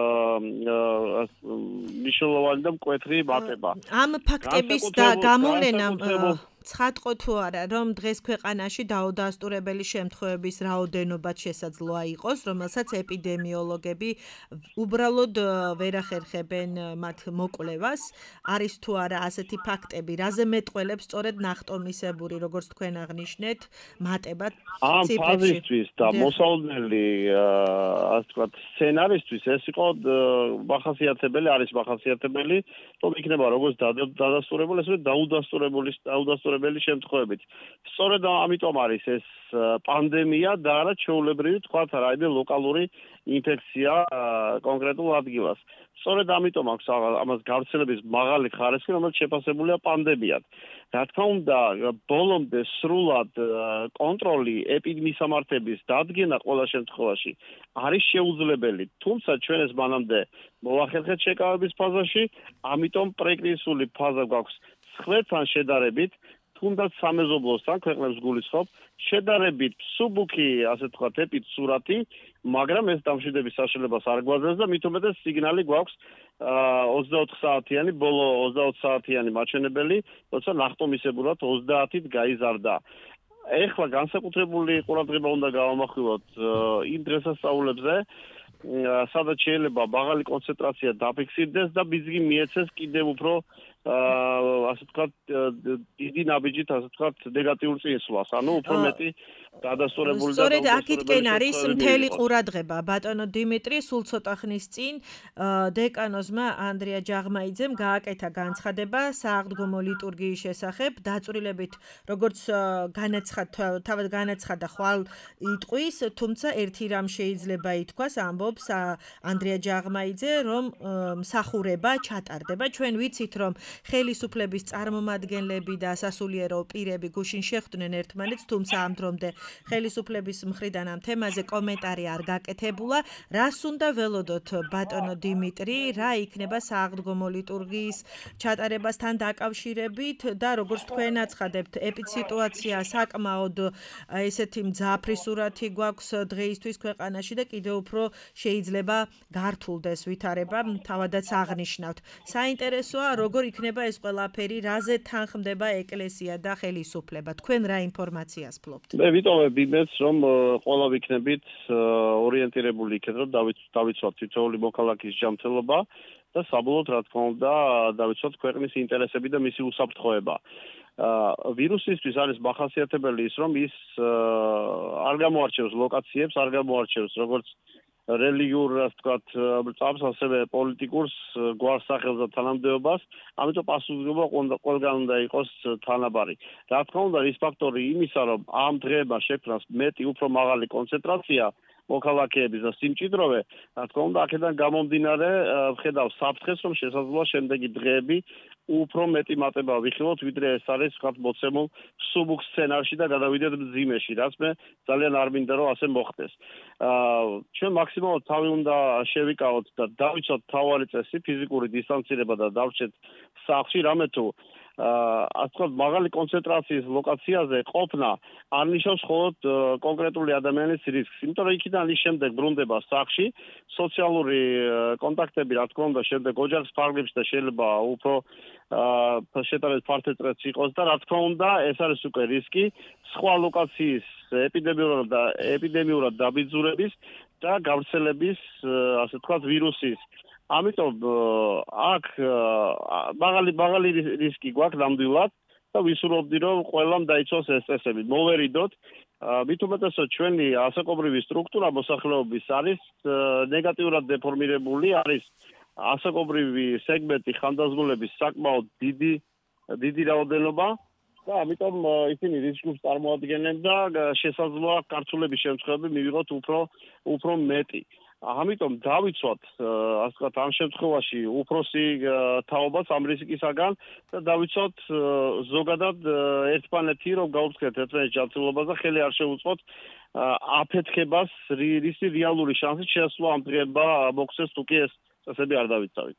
მნიშვნელოვანი და მკვეთრი მატება. ამ ფაქტების გამოვლენამ ცხადყო თუ არა, რომ დღეს ქვეყანაში დაუდასტურებელი შემთხვევების რაოდენობა შესაძლოა იყოს, რომელსაც ეპიდემიოლოგები უბრალოდ ვერ ახერხებენ მათ მოკვლევას. არის თუ არა ასეთი ფაქტები, რაზე მეტყველებს სწორედ ნახტომისებური, როგორც თქვენ აღნიშნეთ, მატება ციფრებში. ამ ფაზისთვის და მოსალოდნელი, ასე ვთქვათ, სცენარისთვის ეს იყო მახასიათებელი, არის მახასიათებელი, რომ იქნება როგორც დადასტურებული, ასევე დაუდასტურებული დაუდასტურებელი შემთხვევებით. სწორედ ამიტომ არის ეს პანდემია და არა ჩვეულებრივი, თქვათ, რაიმე ლოკალური ინფექცია კონკრეტულ ადგილას. სწორედ ამიტომ აქვს ამას გავრცელების მაღალი ხარისხი, რომელიც შეფასებულია პანდემიად. რა თქმა უნდა, ბოლომდე სრულად კონტროლი ეპიდემიისამართების დადგენა ყველა შემთხვევაში არის შეუძლებელი. თუმცა ჩვენ ეს მანამდე მოვახერხეთ შეკავების ფაზაში, ამიტომ პრეკრიზისული ფაზა გვაქვს სხვებთან შედარებით, თუნდაც სამეზობლოსთან ქვეყნებს გულისხმობ, შედარებით მსუბუქი, ასე ვთქვათ, ეპიდსურათი, მაგრამ ეს დამშვიდების საშუალებას არ გვაძლევს და მით უმეტეს სიგნალი გვაქვს ოცდაოთხ საათიანი, ბოლო ოცდაოთხ საათიანი მაჩვენებელი, როცა ნახტომისებურად ოცდაათით გაიზარდა. ეხლა განსაკუთრებული ყურადღება უნდა გავამახვილოთ იმ დღესასწაულებზე, სადაც შეიძლება მაღალი კონცენტრაცია დაფიქსირდეს და ბიძგი მიეცეს კიდევ უფრო ასე ვთქვათ, დიდი ნაბიჯით, ასე ვთქვათ, ნეგატიურ წინსვლას, ანუ უფრო მეტი დადასტურებული და სწორედ აქეთკენ არის მთელი ყურადღება. ბატონო დიმიტრი, სულ ცოტა ხნის წინ დეკანოზმა ანდრია ჯაღმაიძემ გააკეთა განცხადება სააღდგომო ლიტურგიის შესახებ, დაწვრილებით, როგორც თავად განაცხადა ხვალ იტყვის, თუმცა ერთი რამ შეიძლება ითქვას, ამბობს ანდრია ჯაღმაიძე, რომ მსახურება ჩატარდება. ჩვენ ვიცით, რომ ხელისუფლების წარმომადგენლები და სასულიერო პირები გუშინ შეხვდნენ ერთმანეთს, თუმცა ამ დრომდე ხელისუფლების მხრიდან ამ თემაზე კომენტარი არ გაკეთებულა. რას უნდა ველოდოთ, ბატონო დიმიტრი, რა იქნება სააღდგომო ლიტურგიის ჩატარებასთან დაკავშირებით და როგორც თქვენ აცხადებთ, ეპიდსიტუაცია საკმაოდ ესეთი მძაფრი სურათი გვაქვს დღეისთვის ქვეყანაში და კიდევ უფრო შეიძლება გართულდეს ვითარება, თავადაც აღნიშნავთ. საინტერესოა, როგორ იქნება ეს ყველაფერი, რაზე თანხმდება ეკლესია და ხელისუფლება. თქვენ რა ინფორმაციას ფლობთ? მე ვიტოვებ იმედს, რომ ყველა ვიქნებით ორიენტირებული იქეთ, რომ დავიცვათ თითოეული მოქალაქის ჯანმრთელობა და საბოლოოდ, რა თქმა უნდა, დავიცვათ ქვეყნის ინტერესები და მისი უსაფრთხოება. ვირუსისთვის არის მახასიათებელი ის, რომ ის არ გამოარჩევს ლოკაციებს, არ გამოარჩევს როგორც რელიგიურ, ასე ვთქვათ, წამს, ასევე პოლიტიკურს გვარს სახელს და თანამდებობას, ამიტომ პასუხისმგებლობა ყველგან უნდა იყოს თანაბარი. რა თქმა უნდა, ის ფაქტორი იმისა, რომ ამ დღეებმა შექმნას მეტი უფრო მაღალი კონცენტრაცია მოქალაქეების და სიმჭიდროვე, რა თქმა უნდა, აქედან გამომდინარე, ვხედავ საფრთხეს, რომ შესაძლოა შემდეგი დღეები უფრო მეტი მატება ვიხილოთ, ვიდრე ეს არის, ვთქვათ, მოცემულ მსუბუქ სცენარში და გადავიდეთ მძიმეში, რაც მე ძალიან არ მინდა, რომ ასე მოხდეს. ჩვენ მაქსიმალურად თავი უნდა შევიკავოთ და დავიცვათ მთავარი წესი, ფიზიკური დისტანცირება და დავრჩეთ სახლში, რამე თუ ასე ვთქვათ, მაღალი კონცენტრაციის ლოკაციაზე ყოფნა არ ნიშნავს მხოლოდ კონკრეტული ადამიანის რისკს, იმიტომ რომ იქიდან ის შემდეგ ბრუნდება სახლში, სოციალური კონტაქტები, რა თქმა უნდა, შემდეგ ოჯახის ფარგლებში და შეიძლება უფრო შეტანილ ფართო წრეც იყოს და რა თქმა უნდა, ეს არის უკვე რისკი სხვა ლოკაციის ეპიდემიურად და ეპიდემიურად დაბინძურების და გავრცელების, ასე ვთქვათ, ვირუსის. ამიტომ აქ მაღალი მაღალი რისკი გვაქვს ნამდვილად და ვისურვობდი რომ ყველამ დაიცვას ეს წესები. მოვერიდოთ, მით უმეტესად ჩვენი ასაკობრივი სტრუქტურა მოსახლეობის არის ნეგატიურად დეფორმირებული, არის ასაკობრივი სეგმენტი ხანდაზმულების საკმაოდ დიდი დიდი რაოდენობა და ამიტომ ისინი რისკს წარმოადგენენ და შესაძლოა ქართულების შემთხვევები მივიღოთ უფრო უფრო მეტი. ამიტომ დავიცვათ, ასე ვთქვათ, ამ შემთხვევაში უფროსი თაობაც ამ რისკისაგან და დავიცვათ ზოგადად ერთმანეთი, რომ გავუცხეთ ერთმანეთის ჯანმრთელობას და ხელი არ შევუწყოთ აფეთქებას, რისი რეალური შანსით შეასრულა ამ დღეება მოგცეს თუ კი ეს წესები არ დავიცავით.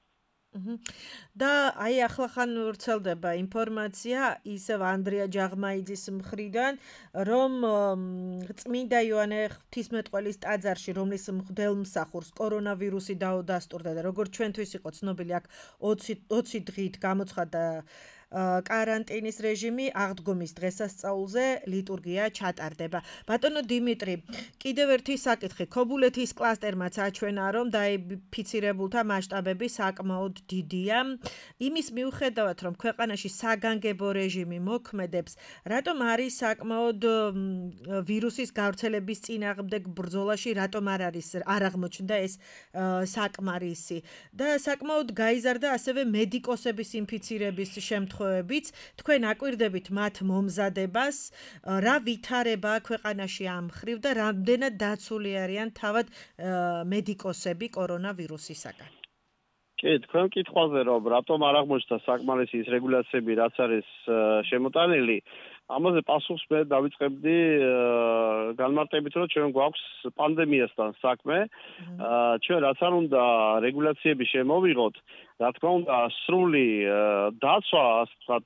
და აი ახლახან ვრცელდება ინფორმაცია ისევ ანდრია ჯაღმაიძის მხრიდან, რომ წმინდა იოანე ღვთისმეტყველის ტაძარში, რომლის მღვდელმსახურს კორონავირუსი დაუდასტურდა და როგორც ჩვენთვის იყო ცნობილი, აქ ოცი დღით გამოცხადდა карантиნის რეჟიმი, აღდგომის დღესასწაულზე ლიტურგია ჩატარდება. ბატონო დიმიტრი, კიდევ ერთი საკითხი, ქობულეთის კლასტერმაც აჩვენა, რომ დაინფიცირებულთა მასშტაბები საკმაოდ დიდია. იმის მიუხედავად, რომ ქვეყანაში საგანგებო რეჟიმი მოქმედებს, რატომ არის საკმაოდ ვირუსის გავრცელების წინააღმდეგ ბრძოლაში, რატომ არ არის არ აღმოჩნდა ეს საკმარისი და საკმაოდ გაიზარდა ასევე მედიკოსების ინფიცირების შემთხვევები. თქვენ აკვირდებით მათ მომზადებას, რა ვითარება ქვეყანაში ამ მხრივ და რამდენად დაცული არიან თავად მედიკოსები კორონავირუსისაგან? კი, თქვენ კითხვაზე რომ რატომ არ აღმოჩნდა საკმარისი ის რეგულაციები, რაც არის შემოტანილი, ამაზე პასუხს მე დავიწყებდი განმარტებით, რომ ჩვენ გვაქვს პანდემიასთან საქმე, ჩვენ რაც არ უნდა რეგულაციები შემოვიღოთ, რა თქმა უნდა, სრული დაცვა, ასე ვთქვათ,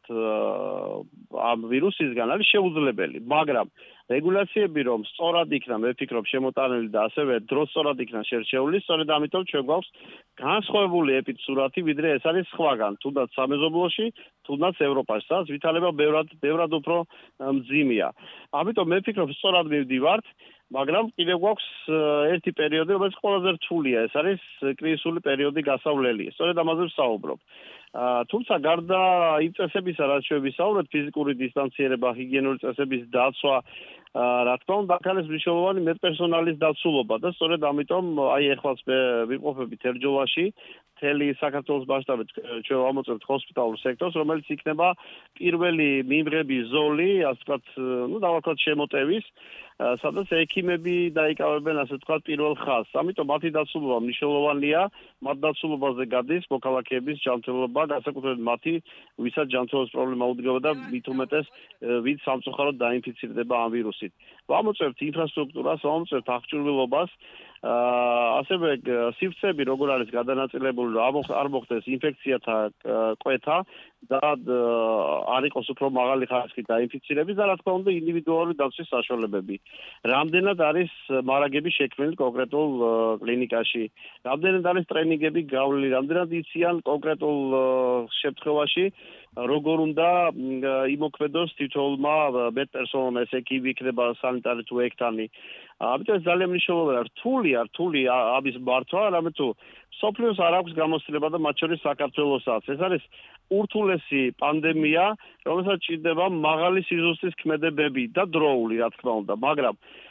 ამ ვირუსისგან არის შეუძლებელი, მაგრამ რეგულაციები რომ სწორად იქნა, მე ვფიქრობ, შემოტანილი და ასევე დროს სწორად იქნა შერჩეული, სწორედ ამიტომ ჩვენ გვაქვს განსხვავებული ეპიდსურათი, ვიდრე ეს არის სხვაგან, თუნდაც სამეზობლოში, თუნდაც ევროპაში, სადაც ვითარება ბევრად ბევრად უფრო მძიმეა. ამიტომ მე ვფიქრობ, სწორად მივდივართ, მაგრამ კიდევ გვაქვს ერთი პერიოდი, რომელიც ყველაზე რთულია, ეს არის კრიზისული პერიოდი გასავლელი. სწორედ ამაზე ვსაუბრობ. თუმცა გარდა იმ წესებისა, რაც ჩვენ ვისაუბრეთ, ფიზიკური დისტანციერება, ჰიგიენური წესების დაცვა, რა თქმა უნდა, აქ არის მნიშვნელოვანი მეტპერსონალის დაცულობა და სწორედ ამიტომ აი ეხლაც მე ვიმყოფებით ერჯოლაში, მთელი საქართველოს მასშტაბით ჩვენ ვამოწევთ ჰოსპიტალურ სექტორს, რომელიც იქნება პირველი მიმღები ზოლი, ასე ვთქვათ, ну, დავარქვათ შემოტევის, სადაც ექიმები დაიკავებენ, ასე ვთქვათ, პირველ ხაზს. ამიტომ მათი დაცულობა მნიშვნელოვანია, მათ დაცულობაზე გადის მოქალაქეების ჯანმრთელობა, განსაკუთრებით მათი, ვისაც ჯანმრთელობის პრობლემა უდგება და მით უმეტეს, ვინც სამწუხაროდ დაინფიცირდება ამ ვირუსით. ვამოწევთ ინფრასტრუქტურას, ვამოწევთ აღჭურვილობას, ასევე სივრცეები როგორ არის გადანაწილებული, რომ არ მოხდეს ინფექციათა კვეთა და არ იყოს უფრო მაღალი ხარისხის დაინფიცირების და რა თქმა უნდა ინდივიდუალური დაცვის საშუალებები. რამდენად არის მარაგები შექმნილი კონკრეტულ კლინიკაში, რამდენად არის ტრენინგები გავლილი, რამდენად იციან კონკრეტულ შემთხვევაში როგორ უნდა იმოქმედოს თითოეულმა მეტპერსონალმა, ესე იგი იქნება სანიტარი თუ ექთანი. ამიტომ ძალიან მნიშვნელოვანია, რთულია, რთული ამის მართვა, რამე თუ სოფლიოს არ აქვს გამოცდილება და მათ შორის საქართველოსაც. ეს არის ურთულესი პანდემია, რომელსაც ჭირდება მაღალი სიზუსტის ქმედებები და დროული, რა თქმა უნდა, მაგრამ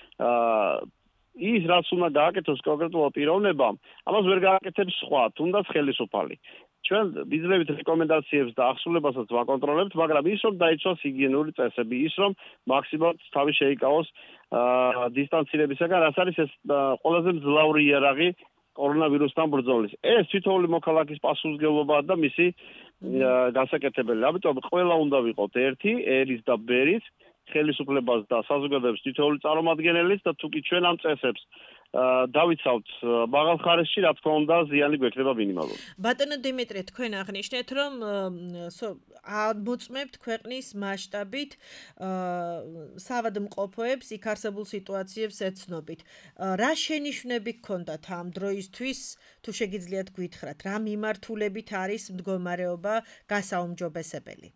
ის რაც უნდა გააკეთოს კონკრეტულ პიროვნებამ, ამას ვერ გააკეთებს სხვა, თუნდაც ხელისუფალი. ჩვენ ვიძლევით რეკომენდაციებს და ახსულებასაც ვაკონტროლებთ, მაგრამ ის რომ დაიცვას ჰიგიენური წესები, ის რომ მაქსიმალურად თავი შეიკავოს დისტანცირებისაგან, რაც არის ეს ყველაზე მძლავრი იარაღი კორონავირუსთან ბრძოლის. ეს თითოეული მოქალაქის პასუხისმგებლობაა და მისი გასაკეთებელი. ამიტომ ყველა უნდა ვიყოთ ერთი, ერის და ბერის ხელისუფლებას და საზოგადოების თითოეული წარმომადგენელიც და თუკი ჩვენ ამ წესებს დავიცავთ მაღალ ხარისხში, რა თქმა უნდა, ზიანი გვექნება მინიმალური. ბატონო დიმიტრი, თქვენ აღნიშნეთ, რომ ამოწმებთ ქვეყნის მასშტაბით საავადმყოფოებს იქ არსებულ სიტუაციებს ეცნობით. რა შენიშვნები გქონდათ ამ დროისთვის, თუ შეგიძლიათ გითხრათ, რა მიმართულებით არის მდგომარეობა გასაუმჯობესებელი?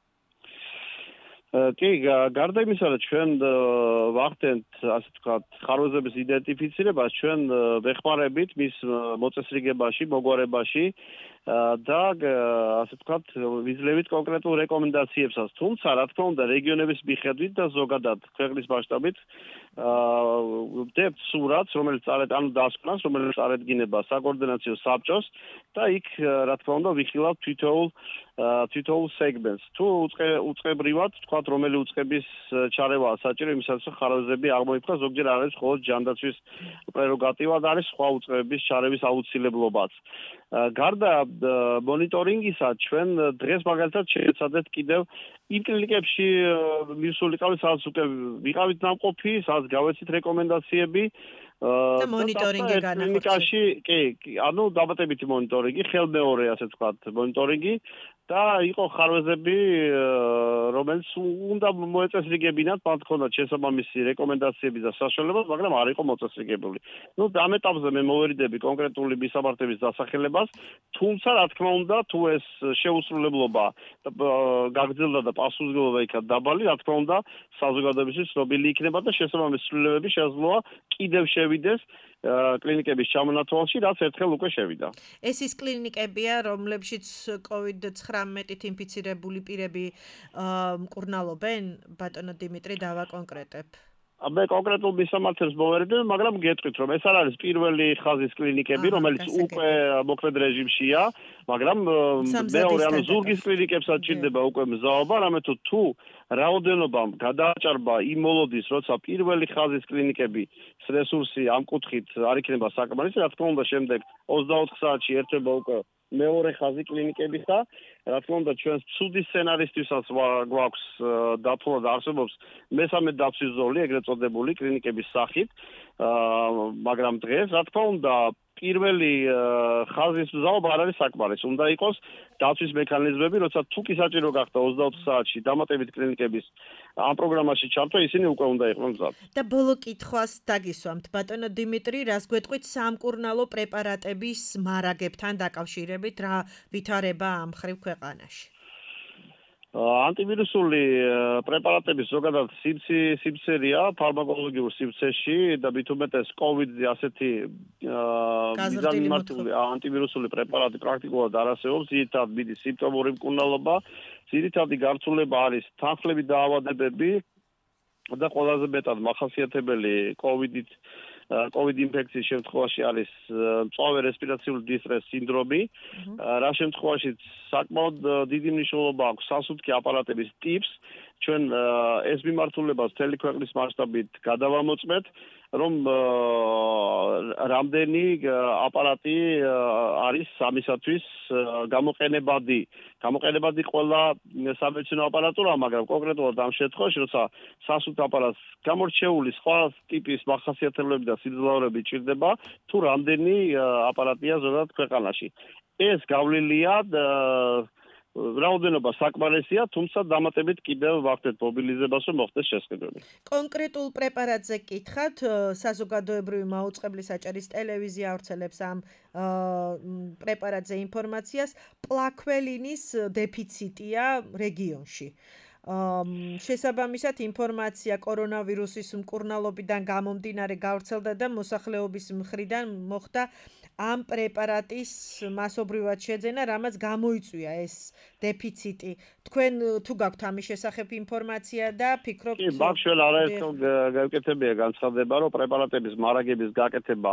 კი, გარდა იმისა, რომ ჩვენ ვახდენთ, ასე ვთქვათ, ხარვეზების იდენტიფიცირებას, ჩვენ ვეხმარებით მის მოწესრიგებაში, მოგვარებაში და ასე ვთქვათ, ვიძლევით კონკრეტულ რეკომენდაციებსაც. თუმცა, რა თქმა უნდა, რეგიონების მიხედვით და ზოგადად ქვეყნის მასშტაბით ვდებთ სურათს, რომელიც წარეთ ანუ დასკვნას, რომელიც წარედგინება საკოორდინაციო საბჭოს და იქ, რა თქმა უნდა, ვიხილავთ თითოეულ თითოეულ სეგმენტს. თუ უწყებრივად, ვთქვათ, რომელი უწყების ჩარევაა საჭირო, იმისათვის რომ ხარვეზები აღმოიფხა, ზოგჯერ არის მხოლოდ ჯანდაცვის პრეროგატივა და არის სხვა უწყებების ჩარევის აუცილებლობაც. გარდა მონიტორინგისა, ჩვენ დღეს მაგალითად შევეცადეთ კიდევ იმ კლინიკებში მივსულიყავით, სადაც უკვე ვიყავით ნამყოფი, სადაც გავეცით რეკომენდაციები და მონიტორინგი განახორციელეთ. კი, ანუ დამატებითი მონიტორინგი, ხელმეორე, ასე ვთქვათ, მონიტორინგი და იყო ხარვეზები, რომელიც უნდა მოეწესრიგებინათ, მათ ჰქონდათ შესაბამისი რეკომენდაციები და საშუალებები, მაგრამ არ იყო მოწესრიგებული. ნუ ამ ეტაპზე მე მოვერიდები კონკრეტული მისამართების დასახელებას, თუმცა რა თქმა უნდა, თუ ეს შეუსრულებლობა გაგრძელდა და პასუხისმგებლობა იქა დაბალი, რა თქმა უნდა, საზოგადოებისთვის ცნობილი იქნება და შესაბამისი ცვლილებები შესაძლოა კიდევ შევიდეს კლინიკების ჩამონათვალში, რაც ერთხელ უკვე შევიდა. ეს ის კლინიკებია, რომლებშიც კოვიდ ცხრამეტით ინფიცირებული პირები მკურნალობენ? ბატონო დიმიტრი, დავაკონკრეტებ. მე კონკრეტულ მისამართებს მოვერიდებ, მაგრამ გეტყვით, რომ ეს არ არის პირველი ხაზის კლინიკები, რომელიც უკვე მოქმედ რეჟიმშია, მაგრამ მეორე, ანუ ზურგის კლინიკებსაც ჭირდება უკვე მზაობა, რამე თუ თუ რაოდენობამ გადააჭარბა იმ მოლოდის, როცა პირველი ხაზის კლინიკების რესურსი ამ კუთხით არ იქნება საკმარისი, რა თქმა უნდა, შემდეგ ოცდაოთხ საათში ერთვება უკვე მეორე ხაზი კლინიკებისა, რა თქმა უნდა, ჩვენს ცუდი სცენარისტვისაც გვაქვს დათვალა და არსებობს მესამე დაცვის ზოლი, ეგრეთ წოდებული კლინიკების სახით, მაგრამ დღეს, რა თქმა უნდა, პირველი ხაზის მზაობა არ არის საკმარისი. უნდა იყოს დაცვის მექანიზმები, როცა თუკი საჭირო გახდა ოცდაოთხ საათში დამატებით კლინიკების ამ პროგრამაში ჩართვა, ისინი უკვე უნდა იყვნენ მზად. და ბოლო კითხვას დაგისვამთ, ბატონო დიმიტრი, რას გვეტყვით სამკურნალო პრეპარატების მარაგებთან დაკავშირებით, რა ვითარება ამ ხრივ ქვეყანაში? ანტივირუსული პრეპარატების ზოგადად სიმცირეა ფარმაკოლოგიურ სიმცირეში და მით უმეტეს კოვიდზე ასეთი მიზანმიმართული ანტივირუსული პრეპარატი პრაქტიკულად არ არსებობს, ძირითადად მიდის სიმპტომური მკურნალობა, ძირითადი გარცულება არის თანხლები დაავადებები და ყველაზე მეტად მახასიათებელი კოვიდით კოვიდ ინფექციის შემთხვევაში არის მწვავე რესპირაციული დისტრეს სინდრომი, რა შემთხვევაშიც საკმაოდ დიდი მნიშვნელობა აქვს სასუნთქი აპარატების ტიპს, ჩვენ ეს მიმართულებას მთელი ქვეყნის მასშტაბით გადავამოწმეთ, რომ რამდენი აპარატი არის ამისათვის გამოყენებადი. გამოყენებადი ყველა სამედიცინო აპარატურა, მაგრამ კონკრეტულად ამ შემთხვევაში, როცა სასუნთქ აპარატს გამორჩეული სხვა ტიპის მახასიათებლები და სიმძლავრეები ჭირდება, თუ რამდენი აპარატია ზოგადად ქვეყანაში. ეს გავლილია რაოდენობა საკმარისია, თუმცა დამატებით კიდევ ვახდენთ მობილიზებას, რომ მოხდეს შესყიდვები. კონკრეტულ პრეპარატზე გკითხავთ, საზოგადოებრივი მაუწყებლის აჭარის ტელევიზია ავრცელებს ამ პრეპარატზე ინფორმაციას, პლაქველინის დეფიციტია რეგიონში. შესაბამისად ინფორმაცია კორონავირუსის მკურნალობიდან გამომდინარე გავრცელდა და მოსახლეობის მხრიდან მოხდა ამ პრეპარატის მასობრივად შეძენა, რამაც გამოიწვია ეს დეფიციტი. თქვენ თუ გაქვთ ამის შესახებ ინფორმაცია და ფიქრობთ? კი, მაგ შენ არაერთხელ გავკეთებია განცხადება, რომ პრეპარატების მარაგების გაკეთება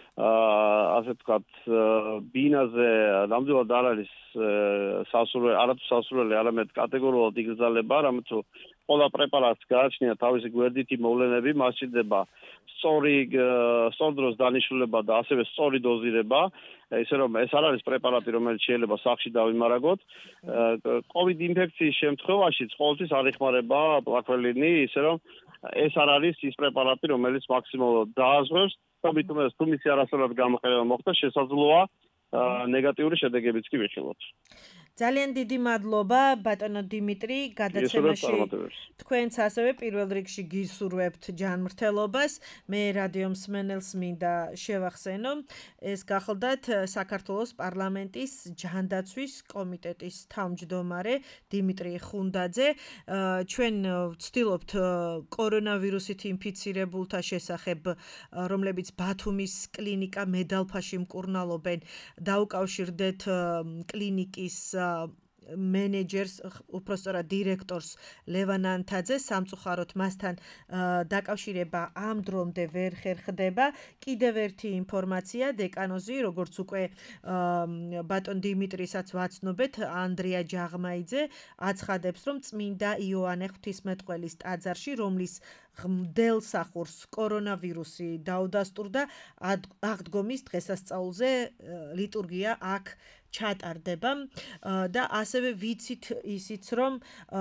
ასე ვთქვათ, ბინაზე ნამდვილად არ არის სასურველი, არათუ სასურველი, არამედ კატეგორიულად იგრძელება, რამე თუ ყველა პრეპარატს გააჩნია თავისი გვერდითი მოვლენები, მას სჭირდება სწორი სწორ დროს დანიშნულება და ასევე სწორი დოზირება, ისე რომ ეს არ არის პრეპარატი, რომელიც შეიძლება სახლში დავიმარაგოთ. COVID ინფექციის შემთხვევაში ყოველთვის არ იხმარება პლაკველინი, ისე რომ ეს არ არის ის პრეპარატი, რომელიც მაქსიმალურად დააზღვევს, და მით უმეტეს თუ მისი არასწორად გამოყენება მოხდა, შესაძლოა ნეგატიური შედეგებიც კი ვიხილოთ. ძალიან დიდი მადლობა ბატონო დიმიტრი გადაცემაში. თქვენც ასევე პირველ რიგში გისურვებთ ჯანმრთელობას. მე რადიო მსმენელს მინდა შევახსენო, ეს გახლდათ საქართველოს პარლამენტის ჯანდაცვის კომიტეტის თავმჯდომარე დიმიტრი ხუნდაძე. ჩვენ ვცდილობთ კორონავირუსით ინფიცირებულთა შესახებ, რომლებიც ბათუმის კლინიკა მედალფაში მკურნალობენ, დაუკავშირდეთ კლინიკის მენეჯერს, უпростоრად დირექტორს ლევან ანთაძეს, სამწუხაროდ მასთან დაკავშირება ამ დრომდე ვერ ხერხდება. კიდევ ერთი ინფორმაცია, დეკანოზი, როგორც უკვე ბატონ დიმიტრისაც ვაცნობეთ, ანდრია ჯაღმაიძე აცხადებს, რომ წმინდა იოანე ღვთისმეტყველის ტაძარში, რომლის მდელსახურს კორონავირუსი დაუდასტურდა, აღდგომის დღესასწაულზე ლიტურგია აქ ჩატარდება და ასევე ვიცით ისიც, რომ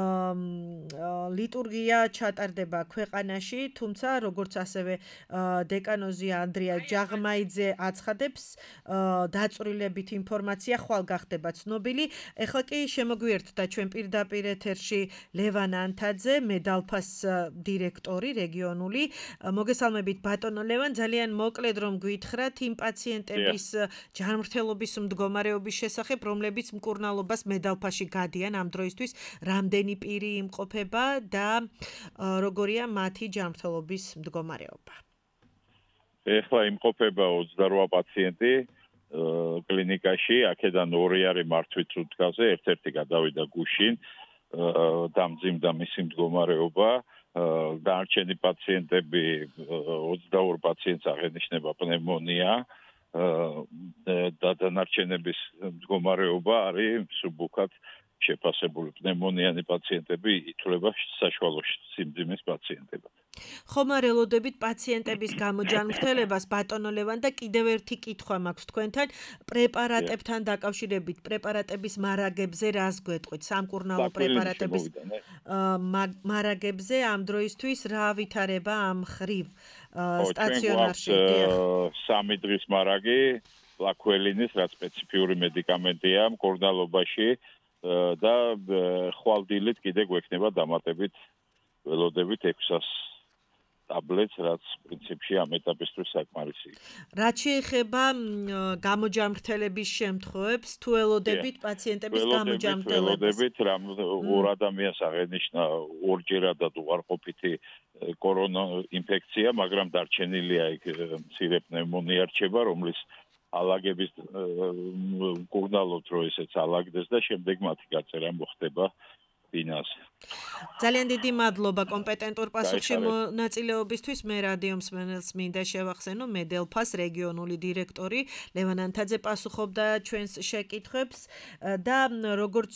ლიტურგია ჩატარდება ქვეყანაში, თუმცა როგორც ასევე დეკანოზი ანდრია ჯაღმაიძე აცხადებს, დაწვრილებით ინფორმაცია ხვალ გახდება ცნობილი. ეხლა კი შემოგვიერთდა ჩვენ პირდაპირ ეთერში ლევან ანთაძე, მედალფას დირექტორი რეგიონული. მოგესალმებით ბატონო ლევან, ძალიან მოკლედ რომ გვითხრათ იმ პაციენტების ჯანმრთელობის მდგომარეობის შესახებ, რომლებიც მკურნალობას მედალფაში გადიან ამ დროისთვის, რამდენი პირი იმყოფება და როგორია მათი ჯანმრთელობის მდგომარეობა. ეხლა იმყოფება ოცდარვა პაციენტი კლინიკაში, აქედან ორი არის მართვით სუნთქავზე, ერთ-ერთი გადავიდა გუშინ, დამძიმდა მისი მდგომარეობა. დანარჩენი პაციენტები ოცდაორ პაციენტს აღენიშნება პნევმონია და დანარჩენების მდგომარეობა არის მსუბუქად შეფასებული. პნევმონიანი პაციენტები ითვლება საშუალო სიმძიმის პაციენტებად. ხომ არ ელოდებით პაციენტების გამოჯანმრთელებას ბატონო ლევან და კიდევ ერთი კითხვა მაქვს თქვენთან პრეპარატებთან დაკავშირებით, პრეპარატების მარაგებზე რას გვეტყვით? სამკურნალო პრეპარატების მარაგებზე ამ დროისთვის რა ვითარება ამ ხრივ სტაციონარში? სამი დღის მარაგი პლაკველინის, რაც სპეციფიური მედიკამენტია მკურნალობაში და ხვალდილით კიდე გვექნება დამატებით ველოდებით ექვსას ტაბლეტს, რაც პრინციპში ამ ეტაპისთვის საკმარისია. რაც შეეხება გამოჯანმრთელების შემთხვევებს, თუ ელოდებით პაციენტების გამოჯანმრთელებას? ველოდებით, რამ ორ ადამიანს აღენიშნა ორჯერადად უარყოფითი კორონა ინფექცია, მაგრამ დარჩენილია იქ მცირე პნევმონია რჩება, რომლის ალაგების მკურნალობთ, რომ ესეც ალაგდეს და შემდეგ მათი გაწერა მოხდება ბინაზე. ძალიან დიდი მადლობა კომპეტენტურ პასუხში მონაწილეობისთვის. მე რადიო მსმენელს მინდა შევახსენო, მედელფას რეგიონული დირექტორი ლევან ანთაძე პასუხობდა ჩვენს შეკითხვებს და როგორც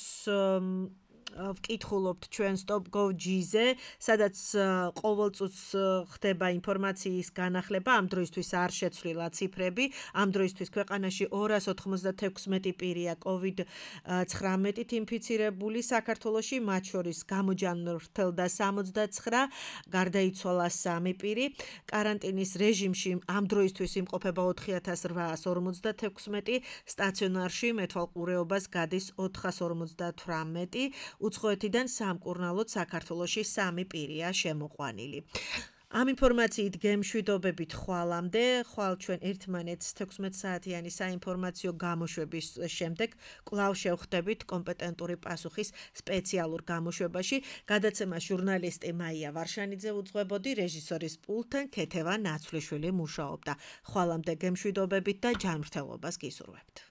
ვკითხულობთ ჩვენ stop go gz-ზე, სადაც ყოველწუთს ხდება ინფორმაციის განახლება, ამ დროისთვის არ შეცვლილა ციფრები, ამ დროისთვის ქვეყანაში ორას ოთხმოცდათექვსმეტი პირია COVID ცხრამეტით ინფიცირებული საქართველოში, მათ შორის გამოჯანმრთელდა სამოცდაცხრა, გარდაიცვალა სამი პირი, კარანტინის რეჟიმში ამ დროისთვის იმყოფება ოთხი ათას რვაას ორმოცდათექვსმეტი, სტაციონარში მეთვალყურეობას გადის ოთხას ორმოცდათვრამეტი, უცხოეთიდან სამკურნალოდ საქართველოში სამი პირია შემოყვანილი. ამ ინფორმაციით გემშვიდობებით ხვალამდე, ხვალ ჩვენ ერთმანეთს თექვსმეტ საათიანი საინფორმაციო გამოშვების შემდეგ კვლავ შევხვდებით კომპეტენტური პასუხის სპეციალურ გამოშვებაში. გადაცემა ჟურნალისტი მაია ვარშანიძე უძღვებოდი, რეჟისორის პულტთან ქეთევა ნაცვლიშვილი მუშაობდა. ხვალამდე გემშვიდობებით და ჯანმრთელობას გისურვებთ.